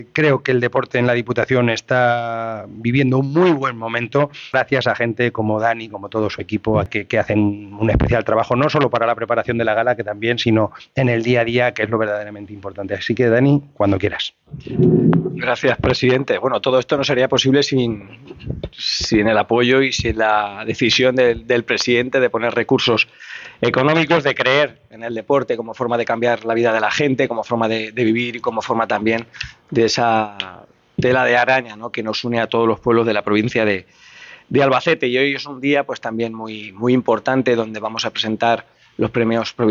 Creo que el deporte en la Diputación está viviendo un muy buen momento gracias a gente como Dani, como todo su equipo, que hacen un especial trabajo, no solo para la preparación de la gala, que también, sino en el día a día, que es lo verdaderamente importante. Así que, Dani, cuando quieras. Gracias, presidente. Bueno, todo esto no sería posible sin el apoyo y sin la decisión del presidente de poner recursos económicos, de creer en el deporte como forma de cambiar la vida de la gente, como forma de vivir y como forma también de esa tela de araña, ¿no?, que nos une a todos los pueblos de la provincia de Albacete. Y hoy es un día pues también muy importante, donde vamos a presentar los premios provinciales